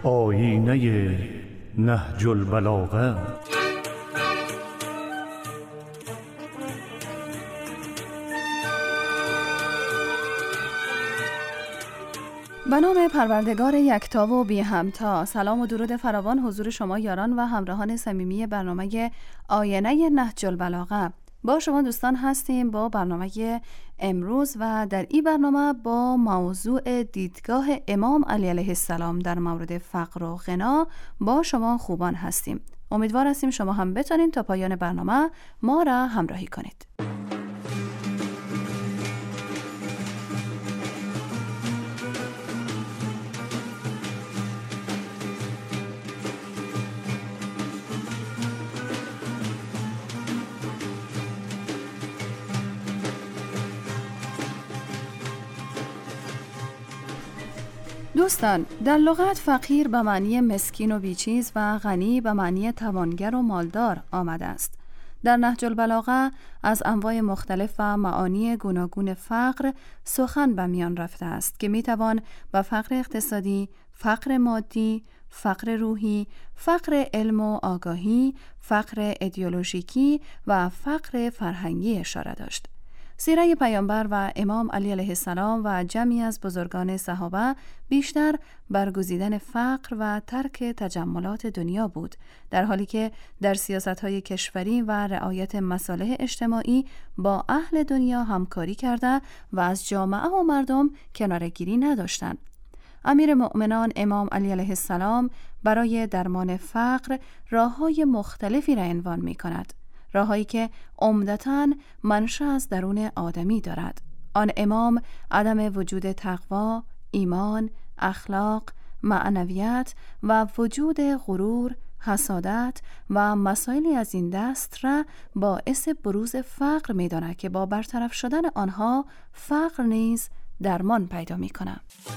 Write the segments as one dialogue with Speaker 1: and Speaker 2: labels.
Speaker 1: آیینه نهج البلاغه.
Speaker 2: به نام پروردگار یکتا و بی همتا. سلام و درود فراوان حضور شما یاران و همراهان صمیمی برنامه آینه نهج البلاغه. با شما دوستان هستیم با برنامه امروز و در این برنامه با موضوع دیدگاه امام علی علیه السلام در مورد فقر و غنا با شما خوبان هستیم. امیدوار هستیم شما هم بتونید تا پایان برنامه ما را همراهی کنید. دوستان، در لغت فقیر به معنی مسکین و بیچیز و غنی به معنی توانگر و مالدار آمده است. در نهج البلاغه از انواع مختلف و معانی گوناگون فقر سخن به میان رفته است که میتوان به فقر اقتصادی، فقر مادی، فقر روحی، فقر علم و آگاهی، فقر ایدئولوژیکی و فقر فرهنگی اشاره داشت. سیره پیامبر و امام علی علیه السلام و جمعی از بزرگان صحابه بیشتر برگزیدن فقر و ترک تجملات دنیا بود، در حالی که در سیاست‌های کشوری و رعایت مصالح اجتماعی با اهل دنیا همکاری کرده و از جامعه و مردم کناره‌گیری نداشتند. امیر مؤمنان امام علی علیه السلام برای درمان فقر راه‌های مختلفی را عنوان می‌کند، راهایی که عمدتاً منشأ از درون آدمی دارد. آن امام عدم وجود تقوا، ایمان، اخلاق، معنویت و وجود غرور، حسادت و مسائلی از این دست را باعث بروز فقر می داند که با برطرف شدن آنها فقر نیز درمان پیدا می کند.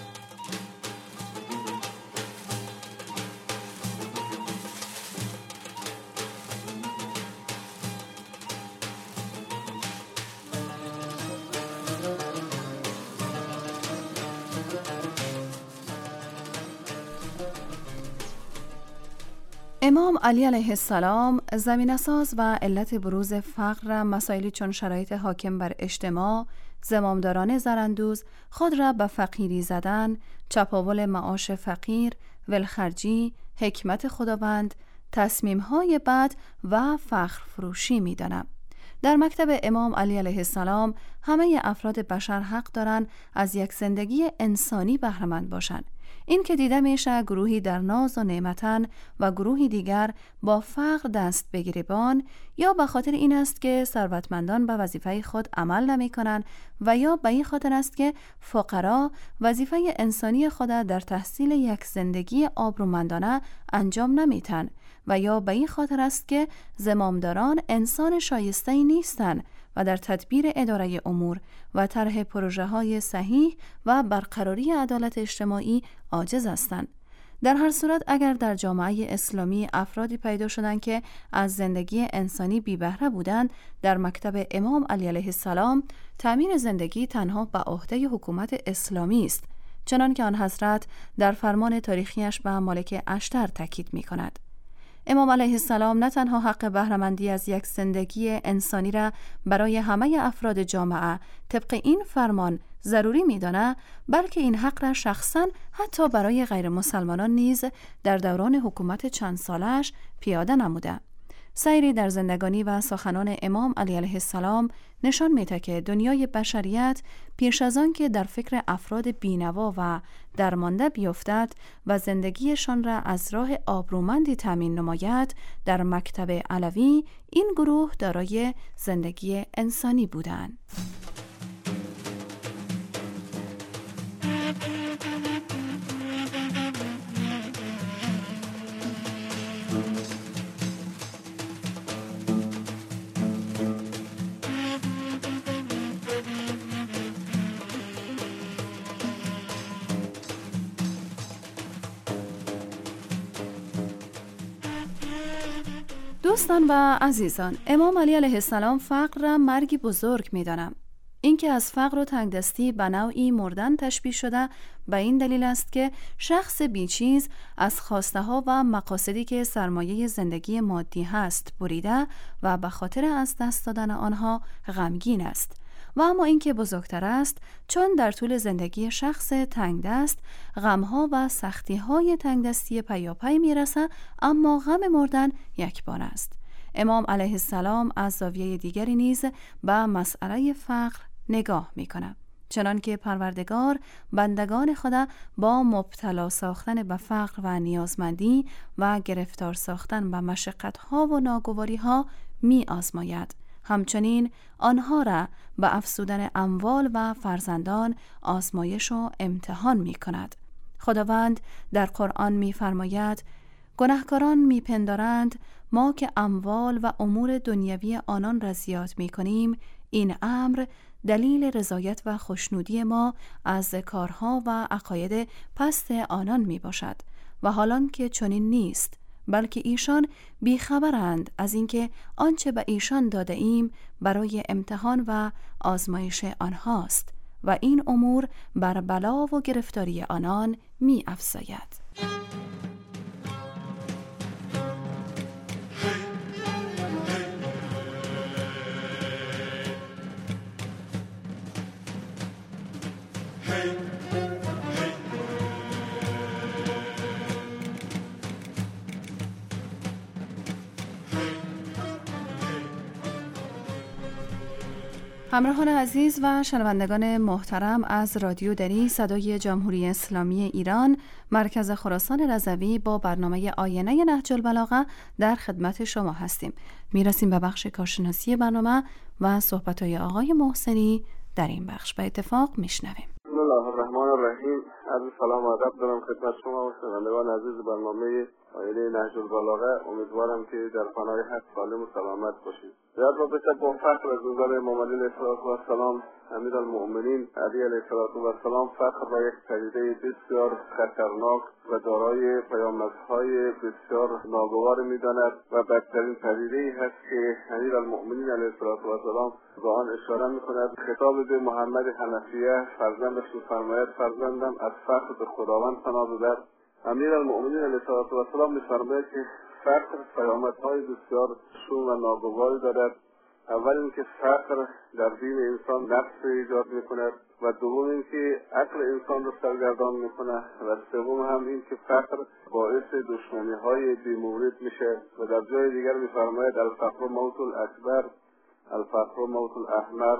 Speaker 2: امام علی علیه السلام زمینه‌ساز و علت بروز فقر را مسائلی چون شرایط حاکم بر اجتماع، زمامداران زراندوز، خود را به فقیری زدن، چپاول معاش فقیر، ولخرجی، حکمت خداوند، تصمیم‌های بد و فخر فروشی می‌دانم. در مکتب امام علی علیه السلام همه افراد بشر حق دارند از یک زندگی انسانی بهره‌مند باشند. این که دیده میشه گروهی در ناز و نعمتن و گروهی دیگر با فقر دست به گریبان، یا به خاطر این است که ثروتمندان به وظیفه خود عمل نمی کنند و یا به این خاطر است که فقرا وظیفه انسانی خود در تحصیل یک زندگی آبرومندانه انجام نمیتن و یا به این خاطر است که زمامداران انسان شایسته‌ای نیستند و در تدبیر اداره امور و طرح پروژه‌های صحیح و برقراری عدالت اجتماعی عاجز هستند. در هر صورت اگر در جامعه اسلامی افرادی پیدا شدند که از زندگی انسانی بی بهره بودند، در مکتب امام علی علیه السلام تأمین زندگی تنها به عهده حکومت اسلامی است، چنان که آن حضرت در فرمان تاریخیش به ملک اشتر تاکید می‌کند. امام علیه السلام نه تنها حق بهره‌مندی از یک زندگی انسانی را برای همه افراد جامعه طبق این فرمان ضروری می‌داند، بلکه این حق را شخصاً حتی برای غیر مسلمانان نیز در دوران حکومت چند سالش پیاده نموده. سیری در زندگانی و سخنان امام علی علیه السلام نشان می‌دهد که دنیای بشریت پیش از آن که در فکر افراد بینوا و درمانده بیفتد و زندگیشان را از راه آبرومندی تامین نماید، در مکتب علوی این گروه دارای زندگی انسانی بودند. دوستان و عزیزان، امام علی علیه السلام فقر را مرگی بزرگ می دانم. اینکه از فقر و تنگدستی به نوعی مردن تشبیه شده به این دلیل است که شخص بیچیز از خواسته ها و مقاصدی که سرمایه زندگی مادی هست بریده و به خاطر از دست دادن آنها غمگین است. و اما اینکه بزرگتر است چون در طول زندگی شخص تنگدست غمها و سختی‌های تنگدستی پیاپی میرسه، اما غم مردن یک بار است. امام علیه السلام از زاویه دیگری نیز به مسئله فقر نگاه می‌کند، چنان که پروردگار بندگان خدا با مبتلا ساختن به فقر و نیازمندی و گرفتار ساختن به مشقت‌ها و ناگواری‌ها می آزماید. همچنین آنها را به افزودن اموال و فرزندان آزمایش و امتحان می کند. خداوند در قرآن می فرماید: گناهکاران می پندارند ما که اموال و امور دنیوی آنان را زیاد می کنیم، این امر دلیل رضایت و خوشنودی ما از کارها و عقاید پست آنان می باشد و حالان که چنین نیست، بلکه ایشان بیخبرند از اینکه آنچه به ایشان داده ایم برای امتحان و آزمایش آنهاست و این امور بر بلا و گرفتاری آنان می افزاید. همراهان عزیز و شنوندگان محترم، از رادیو دری صدای جمهوری اسلامی ایران مرکز خراسان رضوی با برنامه آینه نهج البلاغه در خدمت شما هستیم. میرسیم به بخش کارشناسی برنامه و صحبت‌های آقای محسنی در این بخش به اتفاق میشنویم.
Speaker 3: بسم الله الرحمن الرحیم. عرض سلام و ادب دارم خدمت شما و شنوندگان عزیز برنامه آینه نهج البلاغه. امیدوارم که در پناه حق سالم و سلامت باشید. در رابطه با فقر از نظر امام علی علیه السلام امیرالمؤمنین علی علیه السلام فقر را یک پدیده بسیار خطرناک و دارای پیامدهای بسیار ناگوار می‌داند و بدترین پدیده‌ای هست که امیرالمؤمنین علیه السلام به آن اشاره می‌کند. خطاب به محمد حنفیه فرزندش می‌فرماید: فرزندم از فقر به خداوند پناه ببر. امیرالمؤمنین علیه السلام می‌فرماید که فقر پیامدهای بسیار شوم و ناگواری دارد. اول اینکه فقر در دین انسان نقص ایجاد میکند و دوم اینکه عقل انسان را سرگردان میکنه و سوم هم این که فقر باعث دشمنی های بی‌مورد میشه و در جای دیگر میفرماید: الفقر موت الاکبر، الفقر موت الاحمر.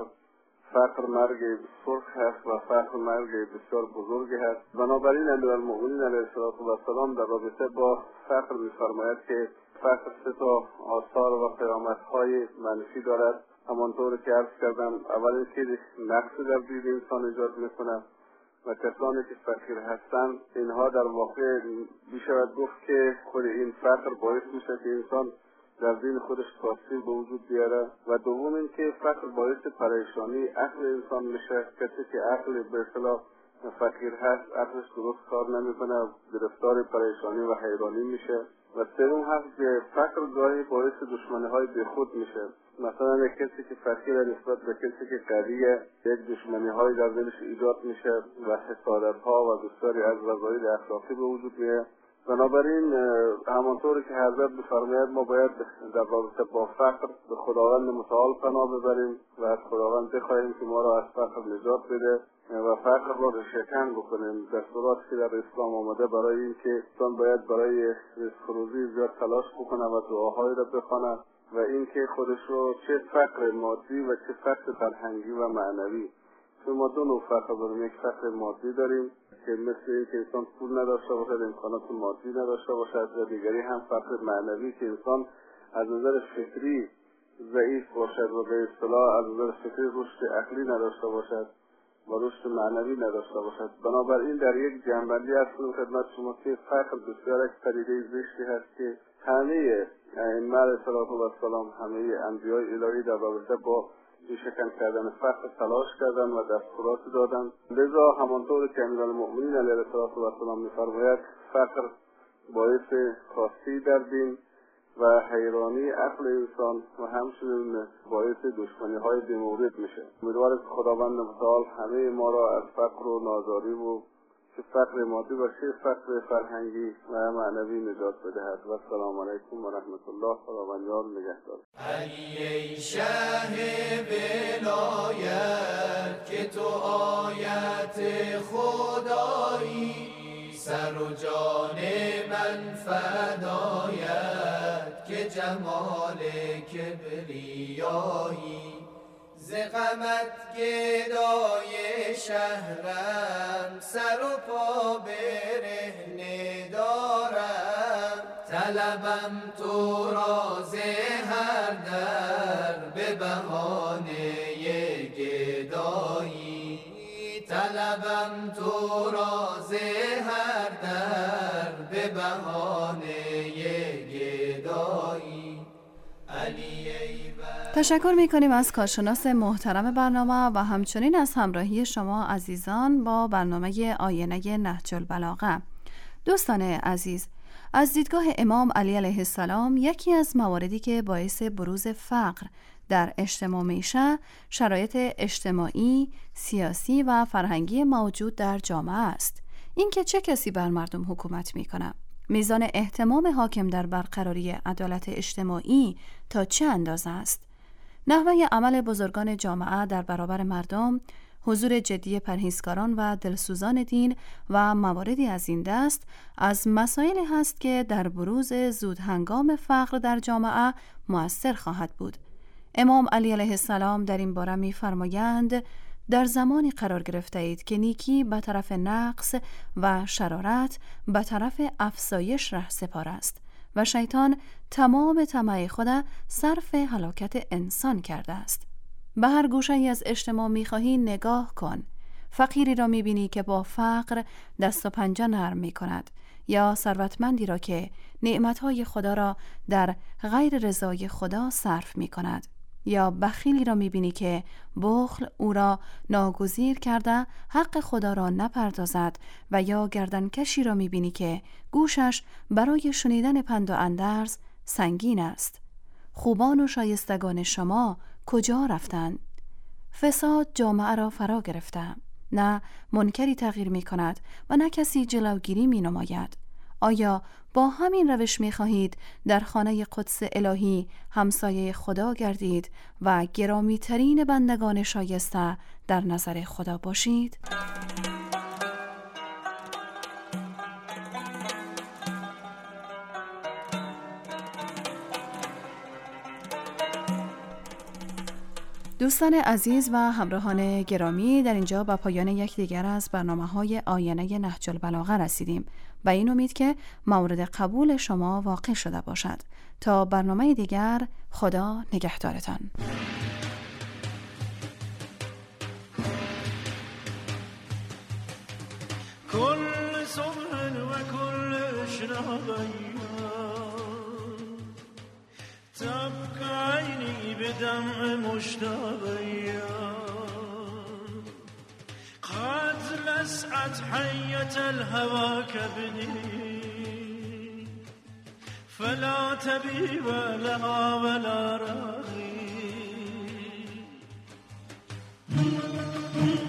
Speaker 3: فقر مرگ سرخ هست و فقر مرگ بسیار بزرگی هست. بنابراین امیرالمؤمنین علیه السلام در رابطه با فقر می‌فرماید که فقر سه تا آثار و پیامدهای منفی دارد. همانطور که عرض کردم، اول اینکه نقص در دین انسان ایجاد می‌کند و کسانی که فقیر هستند اینها در واقع می‌شود گفت که خود این فقر باعث میشه که انسان در دین خودش تاثیر به وجود بیاره و دوم این که فقر باعث پریشانی عقل انسان میشه. کسی که عقل به اصطلاح فقیر هست عقلش درست کار نمیکنه، گرفتار پریشانی و حیرانی میشه و سوم هست که فقر گاهی باعث دشمنی‌های بیخود میشه. مثلا یک کسی که فقیره نسبت به کسی که قویه یک دشمنی‌های در دلش ایجاد میشه و حسادت‌ها و بسیاری از وسایل اخلاقی به وجود میاد. بنابراین همانطوری که حضرت می‌فرماید ما باید در رابطه با فقر به خداوند متعال پناه ببریم و از خداوند بخواهیم که ما را از فقر نجات بده و فقر را ریشه‌کن بکنیم. دستوراتی که در اسلام آمده برای این که انسان باید برای رزق روزی زیاد تلاش بکنه و دعاهایی را بخونه و این که خودش رو چه فقر مادی و چه فقر فرهنگی و معنوی. چون ما دو نوع فقر داریم. یک فقر مادی داریم که مثل این که انسان پول نداشته باشد، امکانات مادی نداشته باشد و دیگری هم فقر معنوی که انسان از نظر فکری ضعیف باشد و به اصطلاح از نظر فکری رشد عقلی نداشته باشد و رشد معنوی نداشته باشد. بنابراین در یک جنبندی از خدمت شما که فقر بسیار یک پدیده زشتی هست که همه ائمه علیهم السلام، همه انبیای الهی در رابطه با ریشه‌کن کردن فقر تلاش کردن و دستورات دادن. لذا همانطور که امیرالمؤمنین علیه السلام می‌فرماید فقر باعث کاستی در دین و حیرانی عقل انسان و همچنین باعث دشمنی‌های بی‌مورد میشه. امیدوارم که خداوند متعال همه ما را از فقر و نازاری و چه فقر مادی و چه فقر فرهنگی و معنوی نجات بدهد. و السلام علیکم و رحمت الله. خداوند یار نگهدار.
Speaker 4: علی ای شه ولایت که تو آیت خدایی، سر و جان من فدایت که جمال کبریایی. ز غمت گدای شهرم، سر و پا برهنه دارم. طلبم تو را ز هر در به بهانه گدایی. طلبم تو را ز هر در به بهانه گدایی.
Speaker 2: تشکر می‌کنیم از کارشناس محترم برنامه و همچنین از همراهی شما عزیزان با برنامه آینه نهج البلاغه. دوستان عزیز، از دیدگاه امام علی علیه السلام یکی از مواردی که باعث بروز فقر در اجتماع میشه شرایط اجتماعی، سیاسی و فرهنگی موجود در جامعه است. اینکه چه کسی بر مردم حکومت میکنه، میزان اهتمام حاکم در برقراری عدالت اجتماعی تا چه اندازه است، نحوه عمل بزرگان جامعه در برابر مردم، حضور جدی پرهیزکاران و دلسوزان دین و مواردی از این دست از مسائلی هست که در بروز زود هنگام فقر در جامعه مؤثر خواهد بود. امام علی علیه السلام در این باره می‌فرمایند: در زمانی قرار گرفته اید که نیکی به طرف نقص و شرارت به طرف افزایش ره سپار است و شیطان تمام طمع خود صرف هلاکت انسان کرده است. به هر گوشه‌ای از اجتماع می‌خواهی نگاه کن. فقیری را می‌بینی که با فقر دست و پنجه نرم می‌کند، یا ثروتمندی را که نعمت‌های خدا را در غیر رضای خدا صرف می‌کند، یا بخیلی را می‌بینی که بخل او را ناگزیر کرده حق خدا را نپردازد، و یا گردنکشی را می‌بینی که گوشش برای شنیدن پند و اندرز سنگین است. خوبان و شایستگان شما کجا رفتند؟ فساد جامعه را فرا گرفته، نه منکری تغییر می کند و نه کسی جلوگیری می نماید. آیا با همین روش می خواهید در خانه قدس الهی همسایه خدا گردید و گرامی ترین بندگان شایسته در نظر خدا باشید؟ دوستان عزیز و همراهان گرامی، در اینجا با پایان یک دیگر از برنامه‌های آینه نهج البلاغه رسیدیم و این امید که مورد قبول شما واقع شده باشد. تا برنامه دیگر، خدا نگهدارتان.
Speaker 5: كل صبح وكل شراغي تبقى عيني بدمع مشتاقي قد لسعت حية الهوى كبدي فلا تبي ولا ولا راغي